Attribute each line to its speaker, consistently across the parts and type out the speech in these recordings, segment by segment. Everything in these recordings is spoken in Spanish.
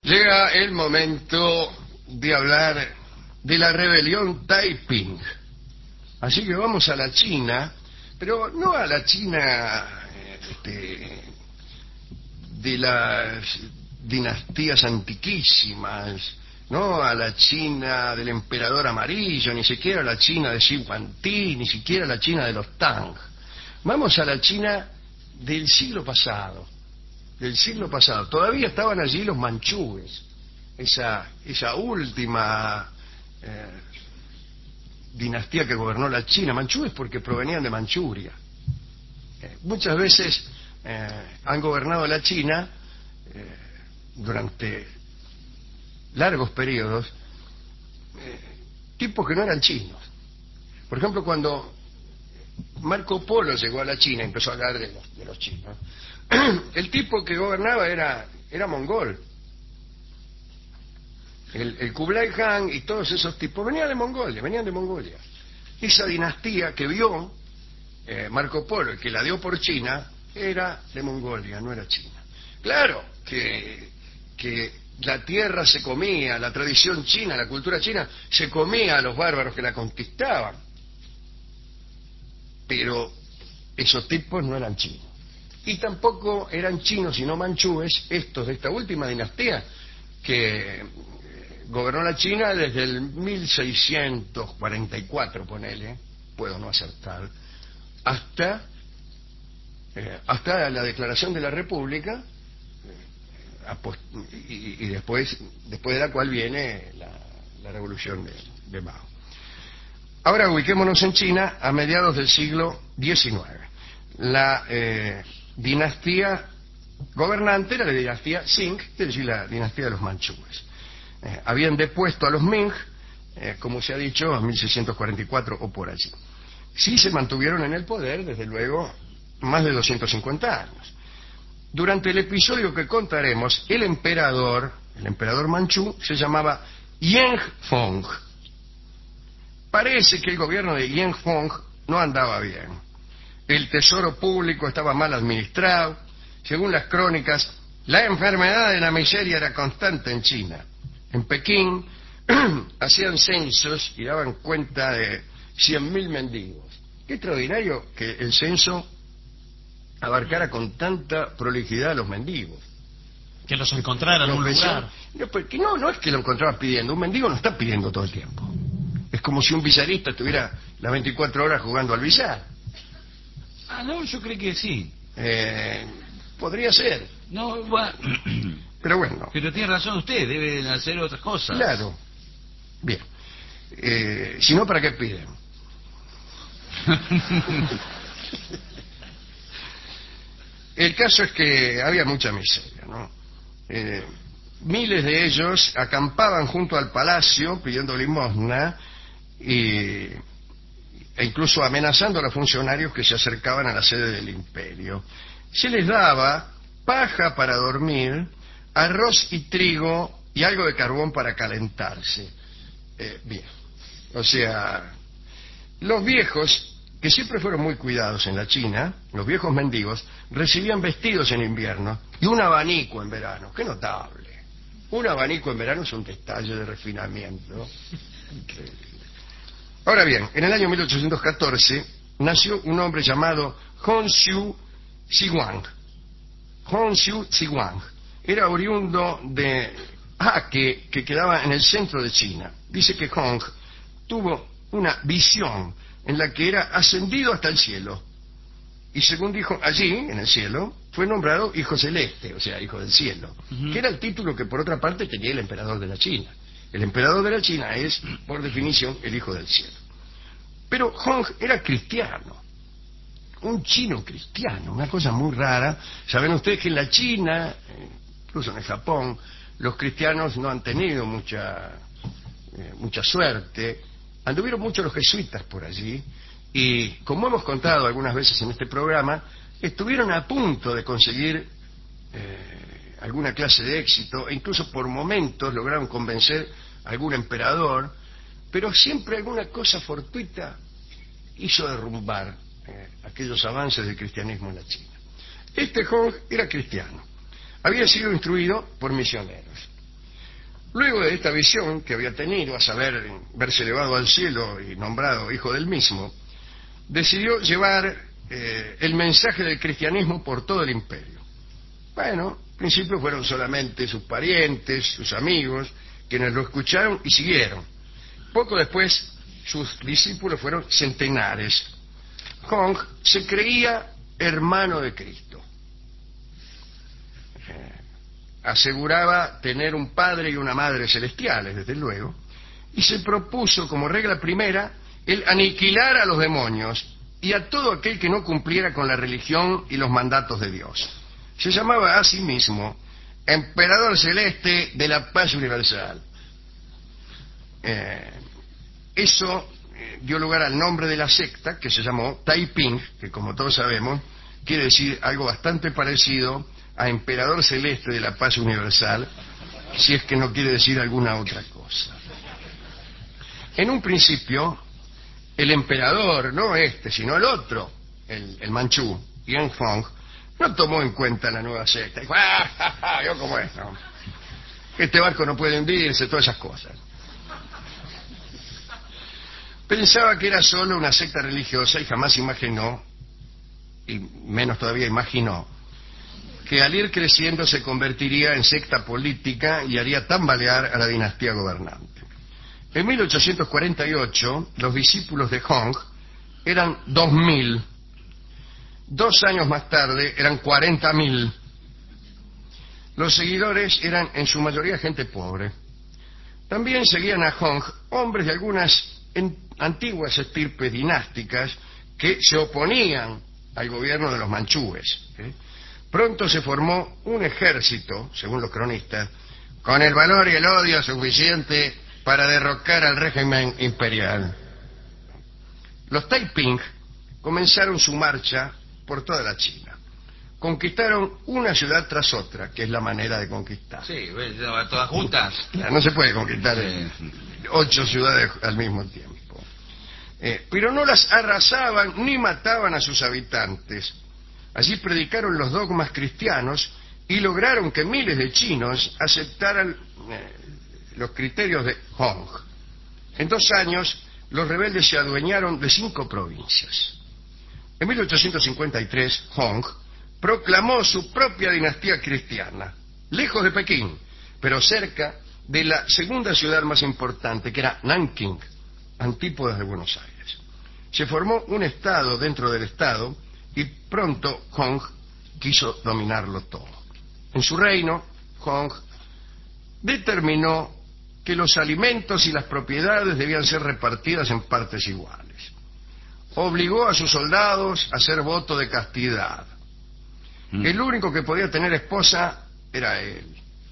Speaker 1: Llega el momento de hablar de la rebelión Taiping. Así que vamos a la China, pero no a la China de las dinastías antiquísimas, no a la China del emperador amarillo, ni siquiera a la China de Xi Huangdi, ni siquiera a la China de los Tang. Vamos a la China del siglo pasado. Todavía estaban allí los manchúes, esa última dinastía que gobernó la China. Manchúes porque provenían de Manchuria. Muchas veces han gobernado la China durante largos periodos tipos que no eran chinos. Por ejemplo, cuando Marco Polo llegó a la China y empezó a hablar de los chinos, el tipo que gobernaba era mongol. El Kublai Khan y todos esos tipos venían de Mongolia. Esa dinastía que vio Marco Polo y que la dio por China era de Mongolia, no era China. Claro que la tierra se comía, la tradición china, la cultura china se comía a los bárbaros que la conquistaban, pero esos tipos no eran chinos. Y tampoco eran chinos sino manchúes estos de esta última dinastía que gobernó la China desde el 1644, ponele, puedo no acertar, hasta la declaración de la República, y después de la cual viene la revolución de Mao. Ahora ubiquémonos en China a mediados del siglo XIX. La dinastía gobernante era la dinastía Qing, es decir, la dinastía de los manchúes. Habían depuesto a los Ming, como se ha dicho, en 1644 o por allí. Sí se mantuvieron en el poder, desde luego, más de 250 años. Durante el episodio que contaremos, el emperador manchú, se llamaba Yanfeng. Parece que el gobierno de Yanfeng no andaba bien. El tesoro público estaba mal administrado. Según las crónicas, la enfermedad de la miseria era constante en China. En Pekín hacían censos y daban cuenta de 100.000 mendigos. Qué extraordinario que el censo abarcara con tanta prolijidad a los mendigos.
Speaker 2: Que los encontraran en un lugar.
Speaker 1: No es que lo encontraban pidiendo. Un mendigo no está pidiendo todo el tiempo. Es como si un billarista estuviera las 24 horas jugando al billar.
Speaker 2: Ah, no, yo creo que sí.
Speaker 1: Podría ser.
Speaker 2: No, bueno.
Speaker 1: Pero bueno.
Speaker 2: Pero tiene razón usted, deben hacer otras cosas.
Speaker 1: Claro. Bien. Si no, ¿para qué piden? El caso es que había mucha miseria, ¿no? Miles de ellos acampaban junto al palacio pidiendo limosna e incluso amenazando a los funcionarios que se acercaban a la sede del imperio. Se les daba paja para dormir, arroz y trigo y algo de carbón para calentarse. Bien, o sea, los viejos, que siempre fueron muy cuidados en la China, los viejos mendigos, recibían vestidos en invierno y un abanico en verano. ¡Qué notable! Un abanico en verano es un detalle de refinamiento. Increíble. Ahora bien, en el año 1814 nació un hombre llamado Hongxiu Zhiwang. Hongxiu Zhiwang era oriundo de Ake, que quedaba en el centro de China. Dice que Hong tuvo una visión en la que era ascendido hasta el cielo. Y según dijo, allí, en el cielo, fue nombrado Hijo Celeste, o sea, Hijo del Cielo, que era el título que por otra parte tenía el emperador de la China. El emperador de la China es, por definición, el Hijo del Cielo. Pero Hong era cristiano, un chino cristiano, una cosa muy rara. Saben ustedes que en la China, incluso en el Japón, los cristianos no han tenido mucha suerte. Anduvieron mucho los jesuitas por allí y, como hemos contado algunas veces en este programa, estuvieron a punto de conseguir alguna clase de éxito e incluso por momentos lograron convencer a algún emperador, pero siempre alguna cosa fortuita hizo derrumbar aquellos avances del cristianismo en la China. Este Hong era cristiano, había sido instruido por misioneros Luego de esta visión que había tenido, a saber, verse elevado al cielo y nombrado hijo del mismo, decidió llevar el mensaje del cristianismo por todo el imperio. Bueno, al principio fueron solamente sus parientes, sus amigos, quienes lo escucharon y siguieron. Poco después, sus discípulos fueron centenares. Hong se creía hermano de Cristo. Aseguraba tener un padre y una madre celestiales, desde luego, y se propuso como regla primera el aniquilar a los demonios y a todo aquel que no cumpliera con la religión y los mandatos de Dios. Se llamaba a sí mismo Emperador Celeste de la Paz Universal. Eso dio lugar al nombre de la secta, que se llamó Taiping, que como todos sabemos quiere decir algo bastante parecido a Emperador Celeste de la Paz Universal, si es que no quiere decir alguna otra cosa. En un principio, el emperador, no este, sino el otro, el manchú, Yan Hong, no tomó en cuenta la nueva secta. Dijo, yo como es, ¿no? Este barco no puede hundirse, todas esas cosas. Pensaba que era solo una secta religiosa y jamás imaginó, y menos todavía imaginó, que al ir creciendo se convertiría en secta política y haría tambalear a la dinastía gobernante. En 1848, los discípulos de Hong eran 2.000. 2 años más tarde eran 40.000. Los seguidores eran en su mayoría gente pobre. También seguían a Hong hombres de algunas antiguas estirpes dinásticas que se oponían al gobierno de los manchúes. Pronto se formó un ejército, según los cronistas, con el valor y el odio suficiente para derrocar al régimen imperial. Los Taiping comenzaron su marcha por toda la China. Conquistaron una ciudad tras otra, que es la manera de conquistar.
Speaker 2: Sí, todas juntas.
Speaker 1: Claro, no se puede conquistar 8 ciudades al mismo tiempo. Pero no las arrasaban ni mataban a sus habitantes. Allí predicaron los dogmas cristianos y lograron que miles de chinos aceptaran los criterios de Hong. En 2 años, los rebeldes se adueñaron de 5 provincias. En 1853, Hong proclamó su propia dinastía cristiana, lejos de Pekín, pero cerca de la segunda ciudad más importante, que era Nanking, antípodas de Buenos Aires. Se formó un estado dentro del estado y pronto Hong quiso dominarlo todo. En su reino, Hong determinó que los alimentos y las propiedades debían ser repartidas en partes iguales. Obligó a sus soldados a hacer voto de castidad. El único que podía tener esposa era él.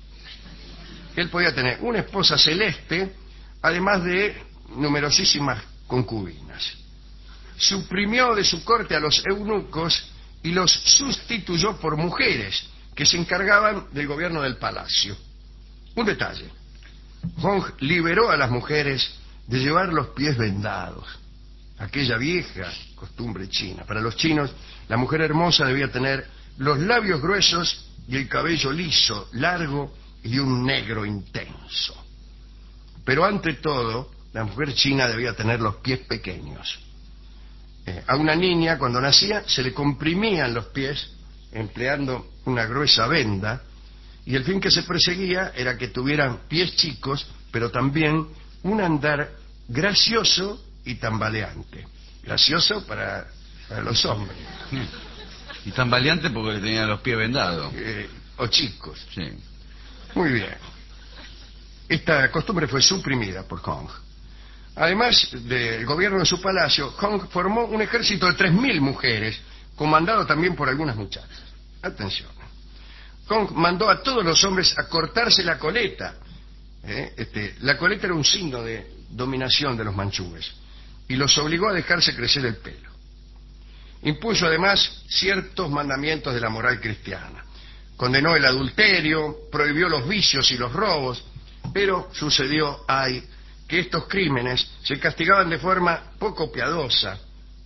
Speaker 1: Él podía tener una esposa celeste, además de numerosísimas concubinas. Suprimió de su corte a los eunucos y los sustituyó por mujeres que se encargaban del gobierno del palacio. Un detalle: Hong liberó a las mujeres de llevar los pies vendados, aquella vieja costumbre china. Para los chinos, la mujer hermosa debía tener los labios gruesos y el cabello liso, largo y de un negro intenso. Pero ante todo, la mujer china debía tener los pies pequeños. A una niña, cuando nacía, se le comprimían los pies empleando una gruesa venda, y el fin que se perseguía era que tuvieran pies chicos, pero también un andar gracioso y tambaleante. Gracioso para los hombres.
Speaker 2: Y tambaleante porque tenían los pies vendados.
Speaker 1: O chicos.
Speaker 2: Sí.
Speaker 1: Muy bien. Esta costumbre fue suprimida por Hong. Además del gobierno de su palacio, Hong formó un ejército de 3.000 mujeres, comandado también por algunas muchachas. Atención. Hong mandó a todos los hombres a cortarse la coleta. La coleta era un signo de dominación de los manchúes, y los obligó a dejarse crecer el pelo. Impuso además ciertos mandamientos de la moral cristiana. Condenó el adulterio, prohibió los vicios y los robos, pero sucedió que estos crímenes se castigaban de forma poco piadosa,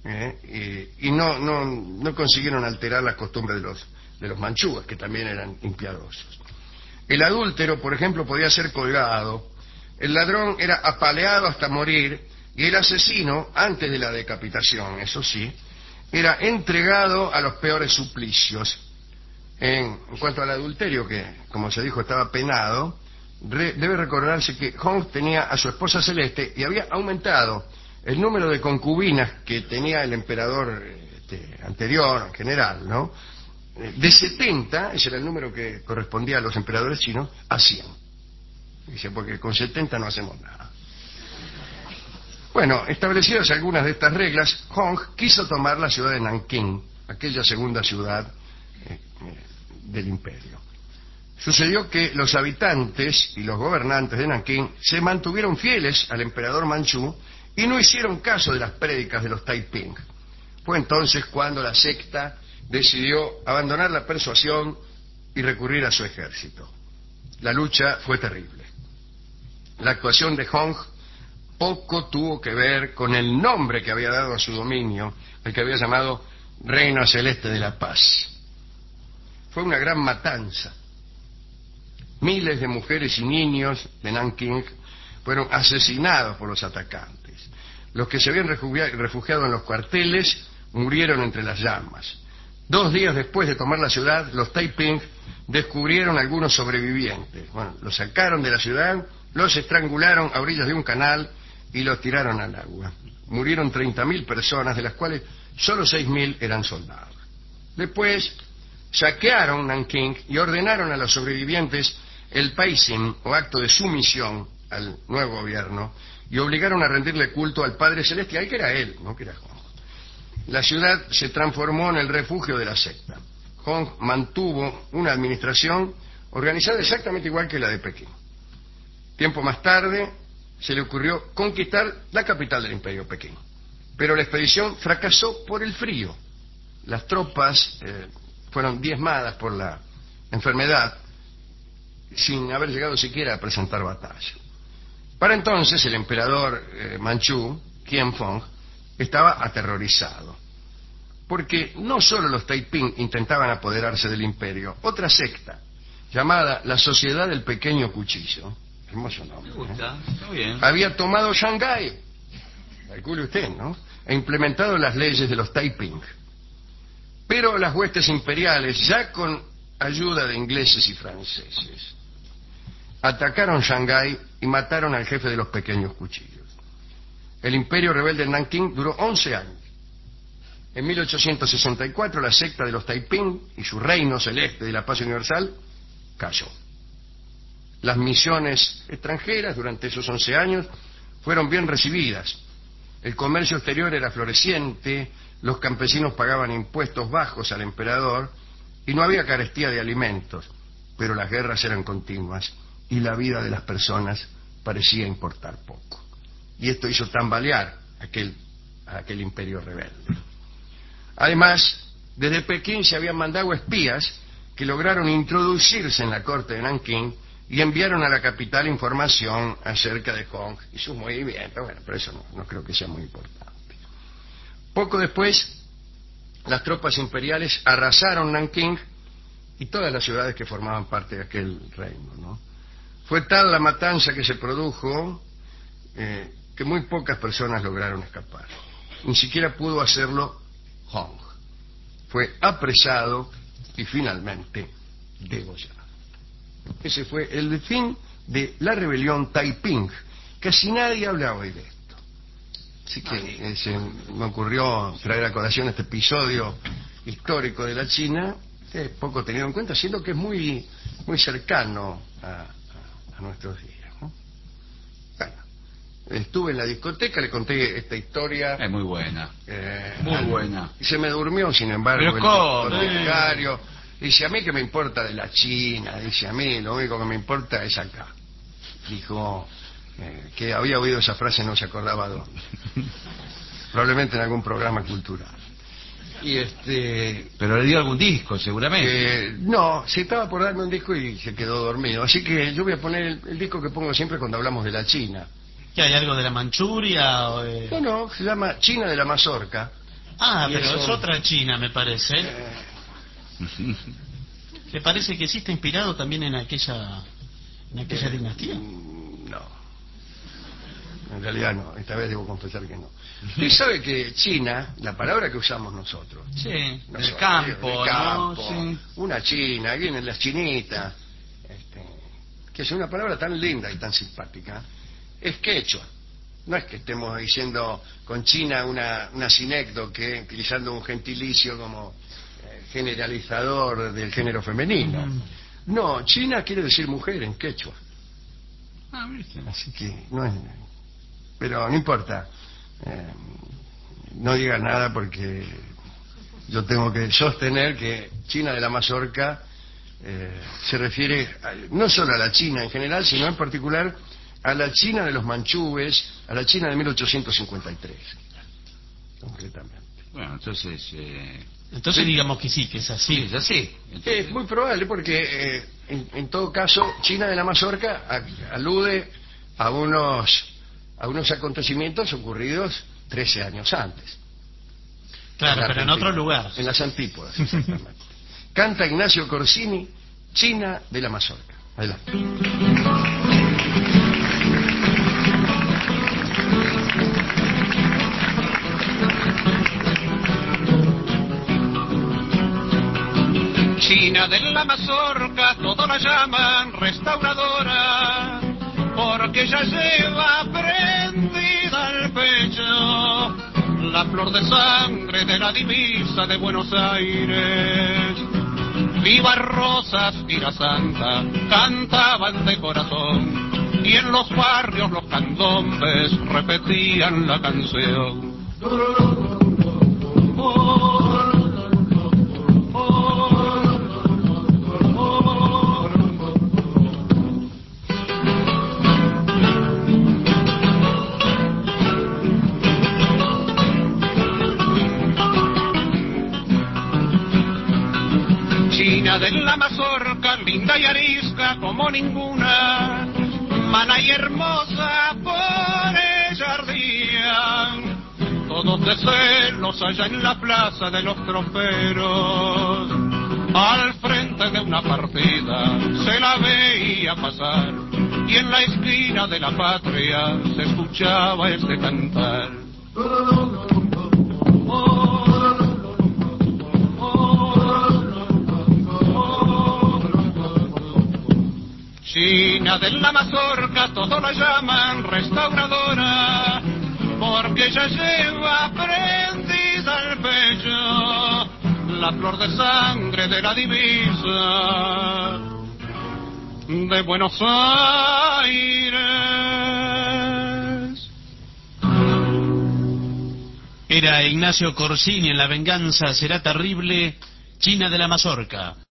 Speaker 1: y no consiguieron alterar las costumbres de los manchúes, que también eran impiadosos. El adúltero, por ejemplo, podía ser colgado, el ladrón era apaleado hasta morir, y el asesino, antes de la decapitación, eso sí, era entregado a los peores suplicios. En cuanto al adulterio, que, como se dijo, estaba penado, debe recordarse que Hong tenía a su esposa Celeste y había aumentado el número de concubinas que tenía el emperador anterior, en general, ¿no? De 70, ese era el número que correspondía a los emperadores chinos, a 100. Dice, porque con 70 no hacemos nada. Bueno, establecidas algunas de estas reglas, Hong quiso tomar la ciudad de Nankín, aquella segunda ciudad del imperio. Sucedió que los habitantes y los gobernantes de Nankín se mantuvieron fieles al emperador Manchú y no hicieron caso de las prédicas de los Taiping. Fue entonces cuando la secta decidió abandonar la persuasión y recurrir a su ejército. La lucha fue terrible. La actuación de Hong poco tuvo que ver con el nombre que había dado a su dominio, el que había llamado Reino Celeste de la Paz. Fue una gran matanza. Miles de mujeres y niños de Nankín fueron asesinados por los atacantes. Los que se habían refugiado en los cuarteles murieron entre las llamas. 2 días después de tomar la ciudad, los Taiping descubrieron algunos sobrevivientes. Bueno, los sacaron de la ciudad, los estrangularon a orillas de un canal y los tiraron al agua. Murieron 30.000 personas, de las cuales solo 6.000 eran soldados. Después saquearon Nankín y ordenaron a los sobrevivientes el Paisim, o acto de sumisión al nuevo gobierno, y obligaron a rendirle culto al Padre Celestial, que era él, no que era Hong. La ciudad se transformó en el refugio de la secta. Hong mantuvo una administración organizada exactamente igual que la de Pekín. Tiempo más tarde se le ocurrió conquistar la capital del imperio, Pekín. Pero la expedición fracasó por el frío. Las tropas fueron diezmadas por la enfermedad sin haber llegado siquiera a presentar batalla. Para entonces el emperador Manchú, Qianfong, estaba aterrorizado, porque no solo los Taiping intentaban apoderarse del imperio, otra secta, llamada la Sociedad del Pequeño Cuchillo, hermoso nombre,
Speaker 2: está bien,
Speaker 1: había tomado Shanghái, calcule usted, ¿no?, e implementado las leyes de los Taiping. Pero las huestes imperiales, ya con ayuda de ingleses y franceses, atacaron Shanghái y mataron al jefe de los pequeños cuchillos. El imperio rebelde en Nankín duró 11 años. En 1864 la secta de los Taiping y su reino celeste de la paz universal cayó. Las misiones extranjeras durante esos 11 años fueron bien recibidas. El comercio exterior era floreciente, los campesinos pagaban impuestos bajos al emperador y no había carestía de alimentos, pero las guerras eran continuas y la vida de las personas parecía importar poco. Y esto hizo tambalear a aquel imperio rebelde. Además, desde Pekín se habían mandado espías que lograron introducirse en la corte de Nankín y enviaron a la capital información acerca de Hong y sus movimientos. Bueno, pero eso no creo que sea muy importante. Poco después, las tropas imperiales arrasaron Nankín y todas las ciudades que formaban parte de aquel reino, ¿no? Fue tal la matanza que se produjo que muy pocas personas lograron escapar. Ni siquiera pudo hacerlo Hong. Fue apresado y finalmente degollado. Ese fue el fin de la rebelión Taiping. Casi nadie habla hoy de esto. Así que me ocurrió traer a colación este episodio histórico de la China, poco tenido en cuenta, siendo que es muy, muy cercano a nuestros días, ¿no? Bueno, estuve en la discoteca, le conté esta historia.
Speaker 2: Es muy buena, muy buena.
Speaker 1: Y se me durmió, sin embargo,
Speaker 2: ¿Pero
Speaker 1: el discotecario. Dice, a mí que me importa de la China, dice, a mí lo único que me importa es acá. Dijo que había oído esa frase, no se acordaba dónde. Probablemente en algún programa cultural. Y
Speaker 2: Pero le dio algún disco, seguramente.
Speaker 1: No, se estaba por darme un disco y se quedó dormido. Así que yo voy a poner el disco que pongo siempre cuando hablamos de la China.
Speaker 3: ¿Qué hay algo de la Manchuria? O de...
Speaker 1: No, se llama China de la Mazorca.
Speaker 3: Ah,
Speaker 1: Y
Speaker 3: pero
Speaker 1: eso,
Speaker 3: es otra China, me parece. ¿Le parece que sí está inspirado también en aquella dinastía?
Speaker 1: No. En realidad no. Esta vez debo confesar que no. Usted sabe que China, la palabra que usamos nosotros,
Speaker 3: Sí, del
Speaker 1: nosotros,
Speaker 3: campo,
Speaker 1: del campo,
Speaker 3: ¿no? Sí.
Speaker 1: una china, vienen las chinitas, que es una palabra tan linda y tan simpática, es quechua. No es que estemos diciendo con China una sinécdoque, utilizando un gentilicio como generalizador del género femenino. No, China quiere decir mujer en quechua.
Speaker 2: ¿Viste?
Speaker 1: Así que no es... Pero no importa. No diga nada porque yo tengo que sostener que China de la Mazorca se refiere no solo a la China en general, sino en particular a la China de los manchúes, a la China de 1853, concretamente.
Speaker 2: Bueno, entonces...
Speaker 3: Entonces digamos que sí, que es así.
Speaker 2: Sí, es así. Entonces,
Speaker 1: Es muy probable porque, en todo caso, China de la Mazorca alude a unos acontecimientos ocurridos 13 años antes.
Speaker 3: Claro, pero en otro lugar.
Speaker 1: En las antípodas, exactamente. Canta Ignacio Corsini, China de la Mazorca. Adelante.
Speaker 4: China de la Mazorca, todos la llaman restauradora, porque ella lleva prendida al pecho la flor de sangre de la divisa de Buenos Aires. Viva Rosas, tira santa, cantaban de corazón, y en los barrios los candombes repetían la canción. China de la Mazorca, linda y arisca como ninguna, mana y hermosa por ella ardían, todos de celos allá en la plaza de los troperos. Al frente de una partida se la veía pasar, y en la esquina de la patria se escuchaba este cantar. China de la Mazorca, todos la llaman restauradora, porque ella lleva prendida al pecho la flor de sangre de la divisa de Buenos Aires.
Speaker 3: Era Ignacio Corsini en La venganza será terrible, China de la Mazorca.